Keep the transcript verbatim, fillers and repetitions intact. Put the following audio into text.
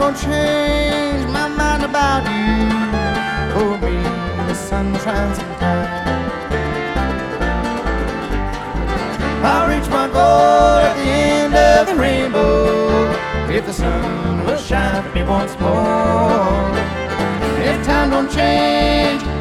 won't change my mind about you. For me, the sun shines sometime. I'll reach my goal at the end of the rainbow if the sun will shine for me once more. If time don't change